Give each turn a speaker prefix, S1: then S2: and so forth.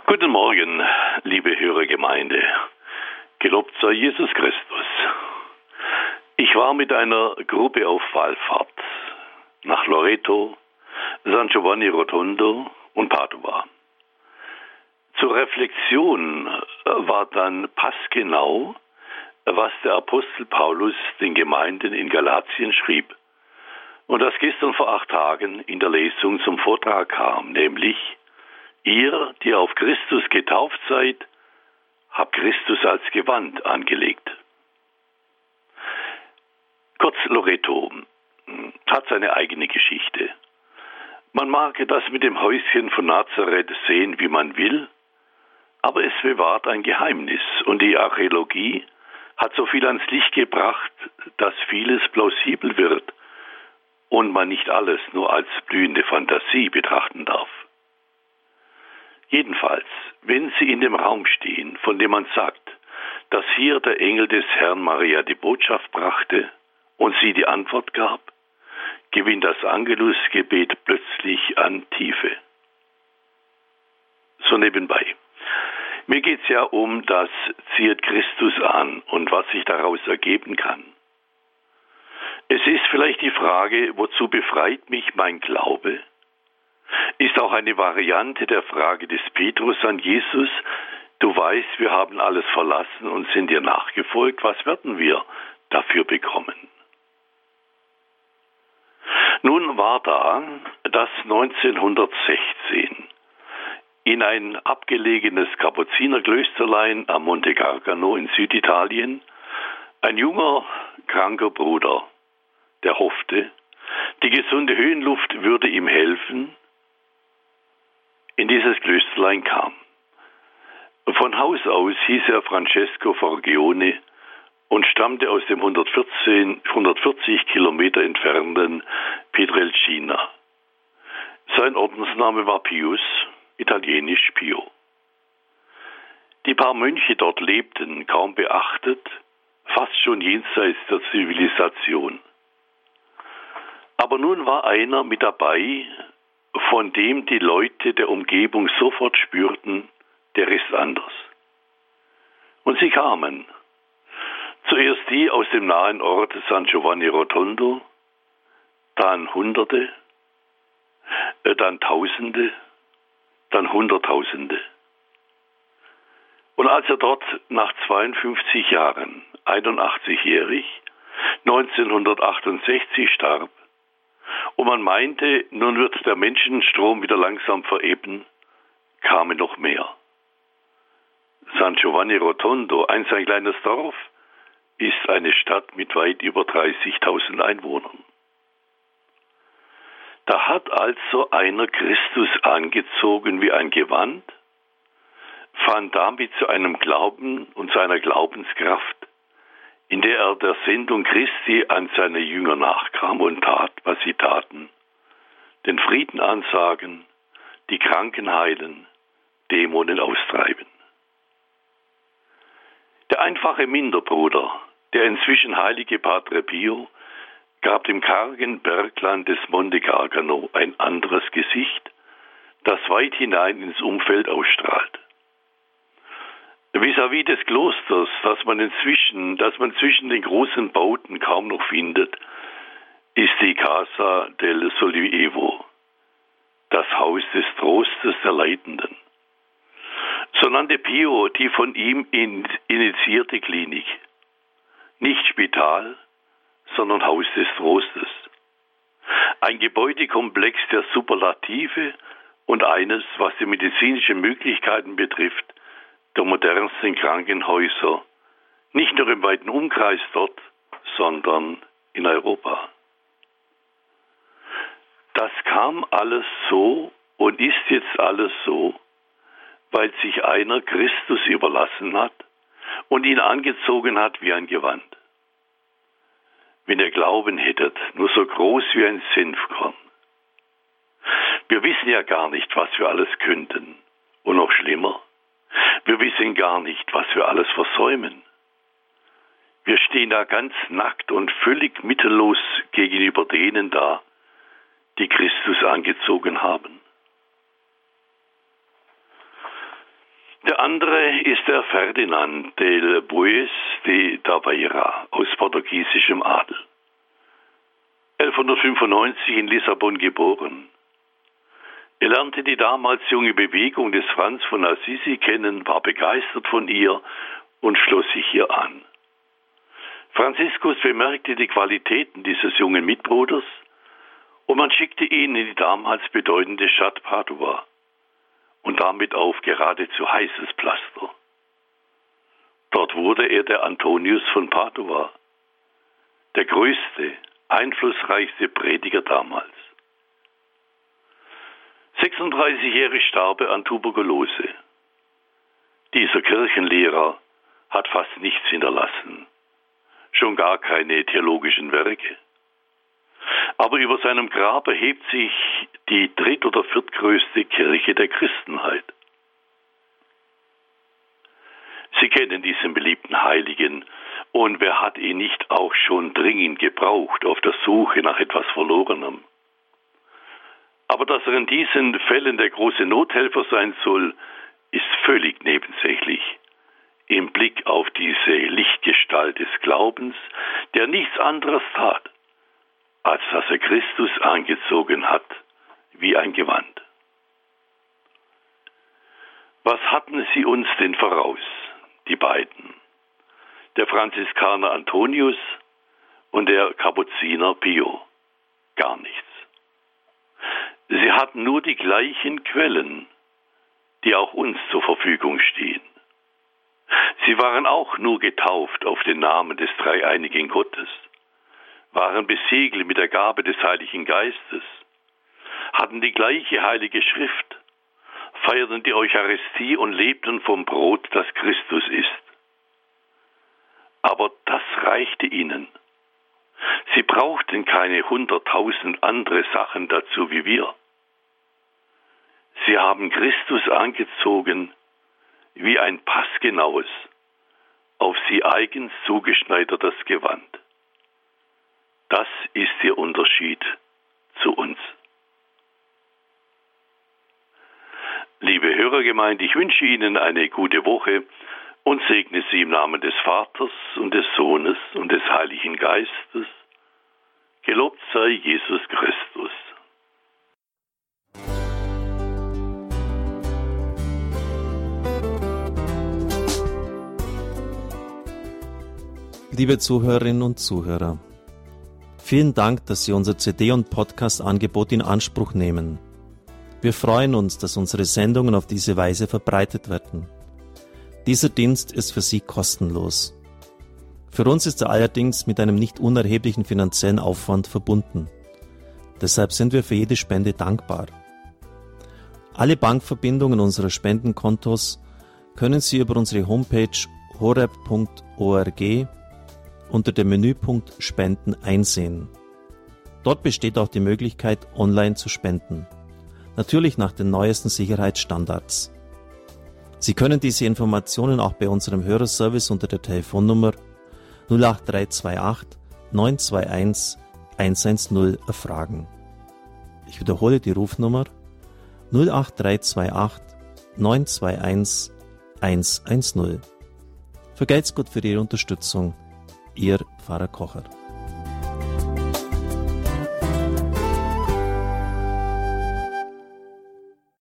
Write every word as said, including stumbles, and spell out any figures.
S1: Guten Morgen, liebe Hörergemeinde. Gelobt sei Jesus Christus. Ich war mit einer Gruppe auf Wallfahrt nach Loreto, San Giovanni Rotondo und Padua. Zur Reflexion war dann passgenau, was der Apostel Paulus den Gemeinden in Galatien schrieb. Und das gestern vor acht Tagen in der Lesung zum Vortrag kam, nämlich: Ihr, die auf Christus getauft seid, habt Christus als Gewand angelegt. Kurz, Loreto hat seine eigene Geschichte. Man mag das mit dem Häuschen von Nazareth sehen, wie man will, aber es bewahrt ein Geheimnis und die Archäologie hat so viel ans Licht gebracht, dass vieles plausibel wird und man nicht alles nur als blühende Fantasie betrachten darf. Jedenfalls, wenn Sie in dem Raum stehen, von dem man sagt, dass hier der Engel des Herrn Maria die Botschaft brachte und sie die Antwort gab, gewinnt das Angelusgebet plötzlich an Tiefe. So nebenbei. Mir geht es ja um das Ziert Christus an und was sich daraus ergeben kann. Es ist vielleicht die Frage, wozu befreit mich mein Glaube? Ist auch eine Variante der Frage des Petrus an Jesus: Du weißt, wir haben alles verlassen und sind dir nachgefolgt, was werden wir dafür bekommen? Nun war da, dass neunzehnhundertsechzehn in ein abgelegenes Kapuzinerklösterlein am Monte Gargano in Süditalien ein junger, kranker Bruder, der hoffte, die gesunde Höhenluft würde ihm helfen, in dieses Klösterlein kam. Von Haus aus hieß er Francesco Forgione und stammte aus dem hundertvierzehn, hundertvierzig Kilometer entfernten Pietrelcina. Sein Ordensname war Pius, italienisch Pio. Die paar Mönche dort lebten, kaum beachtet, fast schon jenseits der Zivilisation. Aber nun war einer mit dabei, von dem die Leute der Umgebung sofort spürten, der ist anders. Und sie kamen. Zuerst die aus dem nahen Ort San Giovanni Rotondo, dann Hunderte, dann Tausende, dann Hunderttausende. Und als er dort nach zweiundfünfzig Jahren, einundachtzig-jährig, neunzehnhundertachtundsechzig starb, und man meinte, nun wird der Menschenstrom wieder langsam verebben, kamen noch mehr. San Giovanni Rotondo, einst ein kleines Dorf, ist eine Stadt mit weit über dreißigtausend Einwohnern. Da hat also einer Christus angezogen wie ein Gewand, fand damit zu einem Glauben und zu einer Glaubenskraft, in der er der Sendung Christi an seine Jünger nachkam und tat, was sie taten: den Frieden ansagen, die Kranken heilen, Dämonen austreiben. Der einfache Minderbruder, der inzwischen heilige Padre Pio, gab dem kargen Bergland des Monte Gargano ein anderes Gesicht, das weit hinein ins Umfeld ausstrahlt. Vis-à-vis des Klosters, das man inzwischen, das man zwischen den großen Bauten kaum noch findet, ist die Casa del Sollievo, das Haus des Trostes der Leidenden. So nannte Pio die von ihm initiierte Klinik. Nicht Spital, sondern Haus des Trostes. Ein Gebäudekomplex der Superlative und eines, was die medizinischen Möglichkeiten betrifft, der modernsten Krankenhäuser, nicht nur im weiten Umkreis dort, sondern in Europa. Das kam alles so und ist jetzt alles so, weil sich einer Christus überlassen hat und ihn angezogen hat wie ein Gewand. Wenn ihr Glauben hättet, nur so groß wie ein Senfkorn. Wir wissen ja gar nicht, was wir alles könnten. Und noch schlimmer, wir wissen gar nicht, was wir alles versäumen. Wir stehen da ganz nackt und völlig mittellos gegenüber denen da, die Christus angezogen haben. Der andere ist der Ferdinand de Bues de Taveira aus portugiesischem Adel. elfhundertfünfundneunzig in Lissabon geboren. Er lernte die damals junge Bewegung des Franz von Assisi kennen, war begeistert von ihr und schloss sich ihr an. Franziskus bemerkte die Qualitäten dieses jungen Mitbruders und man schickte ihn in die damals bedeutende Stadt Padua und damit auf geradezu heißes Pflaster. Dort wurde er der Antonius von Padua, der größte, einflussreichste Prediger damals. sechsunddreißigjährig starb er an Tuberkulose. Dieser Kirchenlehrer hat fast nichts hinterlassen, schon gar keine theologischen Werke. Aber über seinem Grab erhebt sich die dritt- oder viertgrößte Kirche der Christenheit. Sie kennen diesen beliebten Heiligen, und wer hat ihn nicht auch schon dringend gebraucht auf der Suche nach etwas Verlorenem? Aber dass er in diesen Fällen der große Nothelfer sein soll, ist völlig nebensächlich im Blick auf diese Lichtgestalt des Glaubens, der nichts anderes tat, als dass er Christus angezogen hat wie ein Gewand. Was hatten sie uns denn voraus, die beiden? Der Franziskaner Antonius und der Kapuziner Pio? Gar nichts. Sie hatten nur die gleichen Quellen, die auch uns zur Verfügung stehen. Sie waren auch nur getauft auf den Namen des dreieinigen Gottes, waren besiegelt mit der Gabe des Heiligen Geistes, hatten die gleiche heilige Schrift, feierten die Eucharistie und lebten vom Brot, das Christus ist. Aber das reichte ihnen. Sie brauchten keine hunderttausend andere Sachen dazu wie wir. Sie haben Christus angezogen wie ein passgenaues, auf sie eigens zugeschneidertes Gewand. Das ist ihr Unterschied zu uns. Liebe Hörergemeinde, ich wünsche Ihnen eine gute Woche und segne Sie im Namen des Vaters und des Sohnes und des Heiligen Geistes. Gelobt sei Jesus Christus.
S2: Liebe Zuhörerinnen und Zuhörer, vielen Dank, dass Sie unser C D- und Podcast-Angebot in Anspruch nehmen. Wir freuen uns, dass unsere Sendungen auf diese Weise verbreitet werden. Dieser Dienst ist für Sie kostenlos. Für uns ist er allerdings mit einem nicht unerheblichen finanziellen Aufwand verbunden. Deshalb sind wir für jede Spende dankbar. Alle Bankverbindungen unserer Spendenkontos können Sie über unsere Homepage horeb punkt org unter dem Menüpunkt Spenden einsehen. Dort besteht auch die Möglichkeit, online zu spenden. Natürlich nach den neuesten Sicherheitsstandards. Sie können diese Informationen auch bei unserem Hörerservice unter der Telefonnummer null acht drei zwei acht neun zwei eins eins eins null erfragen. Ich wiederhole die Rufnummer null acht drei zwei acht neun zwei eins eins eins null. Vergelt's Gott für Ihre Unterstützung. Ihr Pfarrer Kocher.